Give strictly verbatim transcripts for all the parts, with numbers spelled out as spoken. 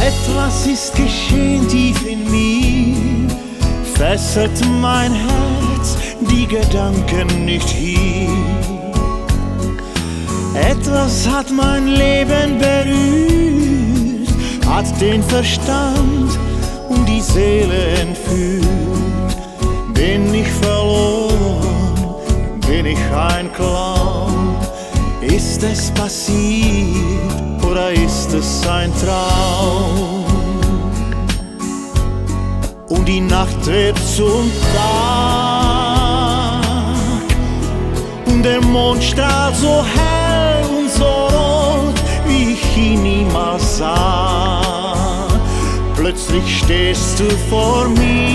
Etwas ist geschehen tief in mir, fesselt mein Herz, die Gedanken nicht hier. Etwas hat mein Leben berührt, hat den Verstand und die Seele entführt. Bin ich verloren, bin ich ein Clown? Ist es passiert oder ist es ein Traum? Und die Nacht wird zum Tag und der Mond strahlt so hell und so rot, wie ich ihn niemals sah. Plötzlich stehst du vor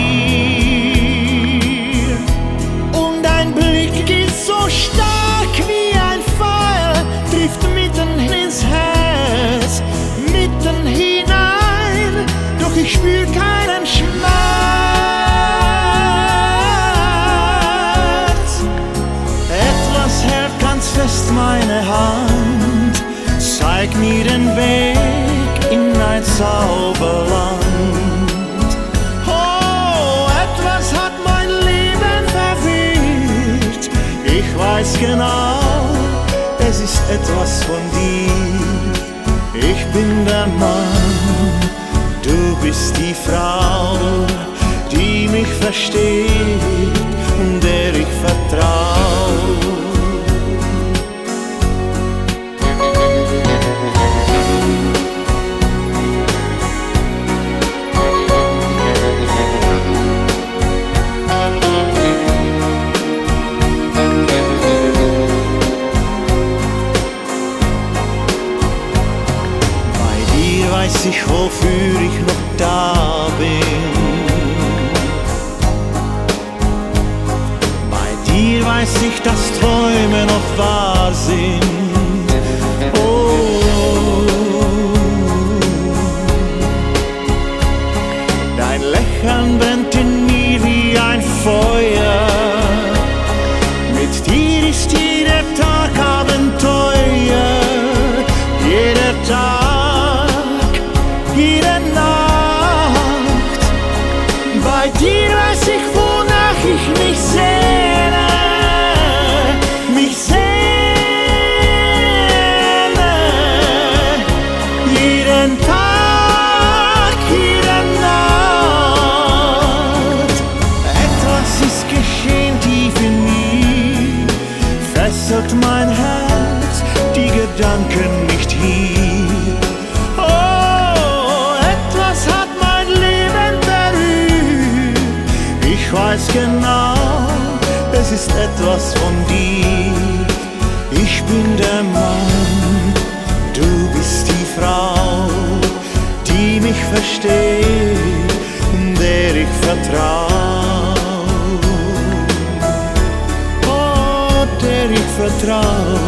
mir und dein Blick geht so stark wie ein Pfeil, trifft mitten ins Herz, mitten hinein, doch ich spür keinen Schmerz. Etwas hält ganz fest meine Hand, zeig mir den Weg in ein Zauberland. Oh, etwas hat mein Leben verwirrt, ich weiß genau, es ist etwas von dir. Ich bin der Mann, du bist die Frau, die mich versteht und der ich vertrau. Weiß ich, wofür ich noch da bin. Bei dir weiß ich, dass Träume noch wahr sind. Oh, dein Lächeln brennt in mir wie ein Feuer. Mit dir ist jeder Tag Abenteuer, jeder Tag, jede Nacht. Bei dir weiß ich, wonach ich mich sehne, mich sehne. Jeden Tag, jede Nacht. Etwas ist geschehen tief in mir, fesselt mein Herz, die Gedanken nicht hier. Ich weiß genau, es ist etwas von dir. Ich bin der Mann, du bist die Frau, die mich versteht und der ich vertrau. Oh, der ich vertrau.